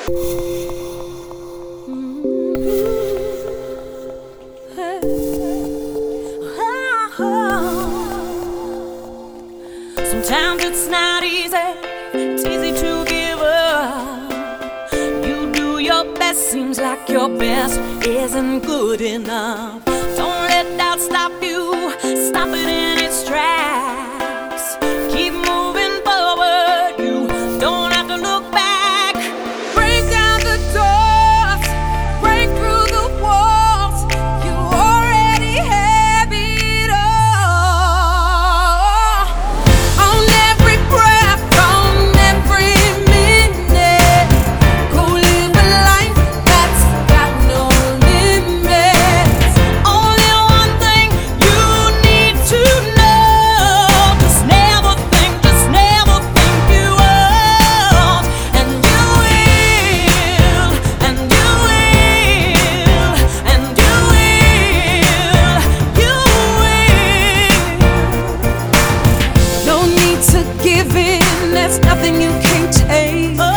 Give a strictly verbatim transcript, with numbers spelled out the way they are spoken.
Sometimes it's not easy, it's easy to give up. You do your best, seems like your best isn't good enough. Don't let doubt stop you, stop it in its tracks. Keep moving forward, you don't have to look back. Break down the doors, break through the walls. You already have it all. On every breath, on every minute, go live a life that's got no limits. Only one thing you need to know: just never think, just never think you won't. And you will, and you will, and you will, you will. No need to give in, there's nothing you can't take.